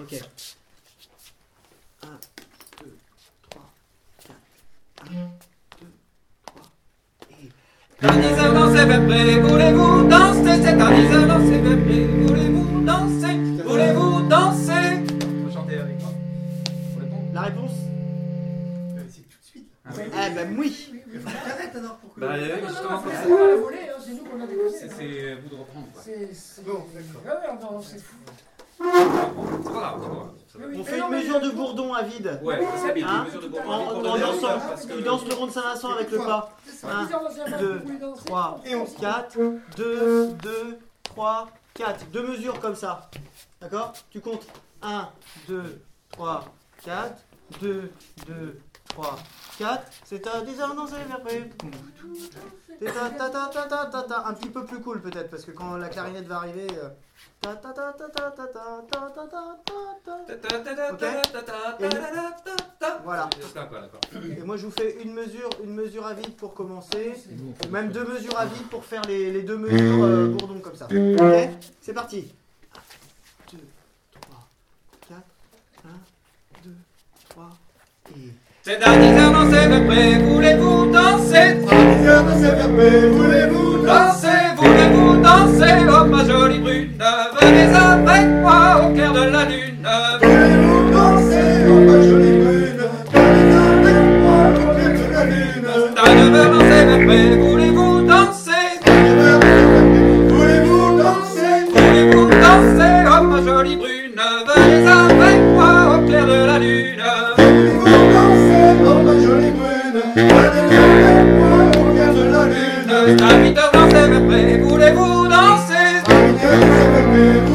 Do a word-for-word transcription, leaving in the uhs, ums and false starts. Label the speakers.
Speaker 1: Ok. un, deux, trois, quatre. un, deux, trois, et...
Speaker 2: Aniseur dans ses verbrés, voulez-vous danser? C'est aniseur dans ses verbrés, voulez-vous danser? Voulez-vous danser? Vous chantez avec moi? Vous répondez?
Speaker 1: La réponse?
Speaker 3: Euh, c'est tout de suite.
Speaker 2: Ah oui.
Speaker 1: Eh ben oui.
Speaker 3: Il faut que t'arrêtes alors pour que.
Speaker 2: Bah,
Speaker 4: Non,
Speaker 2: oui,
Speaker 4: non,
Speaker 2: justement,
Speaker 4: non,
Speaker 2: pour
Speaker 4: c'est
Speaker 2: ça.
Speaker 4: pas la volée, hein, c'est nous qu'on a déposé.
Speaker 2: C'est
Speaker 4: là.
Speaker 2: c'est vous de reprendre, quoi.
Speaker 4: C'est. c'est-
Speaker 3: Bon, d'accord.
Speaker 4: Ouais, non, c'est fou.
Speaker 2: C'est pas grave, c'est pas grave. Ça va.
Speaker 4: Oui,
Speaker 1: On
Speaker 4: mais
Speaker 1: fait
Speaker 4: non,
Speaker 1: une
Speaker 4: mais-
Speaker 1: mesure de bourdon à vide.
Speaker 2: Ouais, c'est bien,
Speaker 1: Hein
Speaker 2: une mesure de
Speaker 4: En-
Speaker 2: bourdon.
Speaker 1: En,
Speaker 2: pour
Speaker 1: en
Speaker 2: donner la
Speaker 1: dansant.
Speaker 2: hauteur, parce que-
Speaker 1: Tu danses le rond de Saint-Vincent avec le pas.
Speaker 3: C'est ça.
Speaker 1: un,
Speaker 4: Plusieurs anciens
Speaker 1: deux,
Speaker 4: vous pouvez danser.
Speaker 1: trois,
Speaker 3: Et on-
Speaker 1: quatre, deux, deux, trois, quatre. Deux mesures comme ça. D'accord? Tu comptes un, deux, trois, quatre, deux, deux, trois, quatre. C'est un désordre après. C'est ta ta ta ta ta ta ta. Un petit peu plus cool peut-être parce que quand la clarinette va arriver. euh, Ta ta ta ta ta ta ta ta ta ta ta ta. Voilà.
Speaker 2: D'accord, d'accord.
Speaker 1: Et moi je vous fais une mesure, une mesure à vide pour commencer, ou même deux mesures à vide pour faire les, les deux mesures euh, bourdon comme ça. Ok? C'est parti. un, deux, trois, quatre, un, deux, trois, et...
Speaker 2: C'est aniseur dans ses verbrés, voulez-vous danser?
Speaker 3: Aniseur dans ses verbrés, voulez-vous
Speaker 2: Dansez, voulez-vous danser? Oh ma jolie brune, venez avec moi au clair de la lune.
Speaker 3: Voulez-vous danser, oh ma jolie brune? Venez avec moi au clair de la lune.
Speaker 2: C'est aniseur dans ses verbrés, voulez-vous danser?
Speaker 3: Voulez-vous danser?
Speaker 2: Voulez-vous danser? Oh ma jolie brune, venez avec moi au clair de la lune.
Speaker 3: Voulez-vous danser, oh ma jolie brune? Venez avec moi au clair de la lune.
Speaker 2: C'est aniseur dans ses verbrés, voulez-vous danser?
Speaker 3: Aniseur dans ses verbrés,